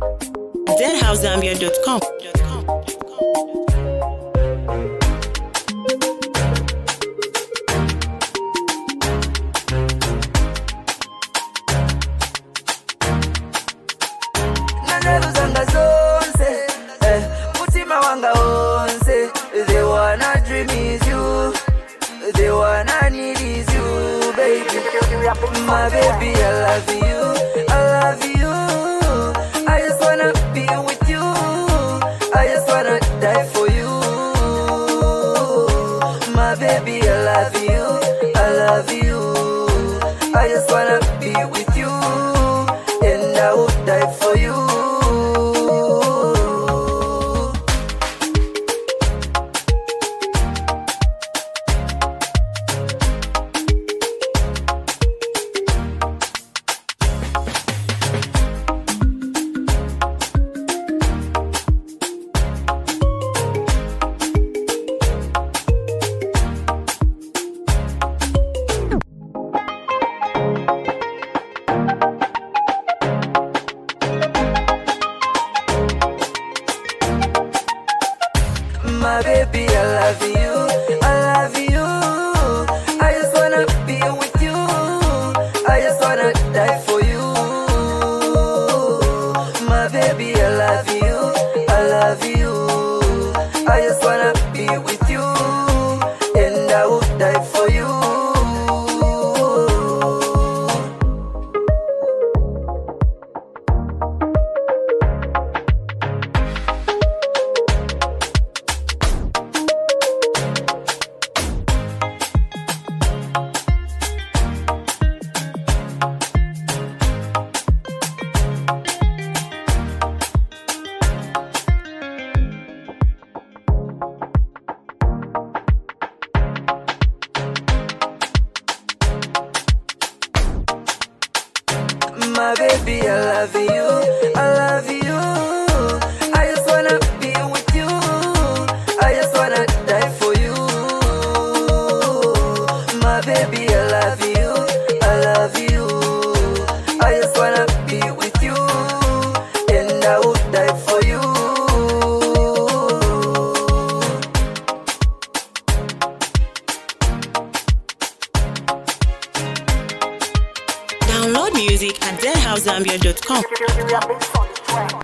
deadhousezambia.com. Naneluzanga zonse, mutima wanga onse. The one I dream is you, the one I need is you, baby. My baby, I love you, I love you. I just wanna be with you, I just wanna die for you. My baby, I love you, I love you. I just wanna be with you, and I would die for you. My baby, I love you, I love you. I just wanna be with you, I just wanna die for you. My baby, I love you, I love you. I just wanna be with you, and I would die for you. My baby, I love you, I love you. I just wanna be with you, I just wanna die for you. My baby, I love you, I love you. I just wanna be with you, and I would die for you. Download music at deadhousezambia.com.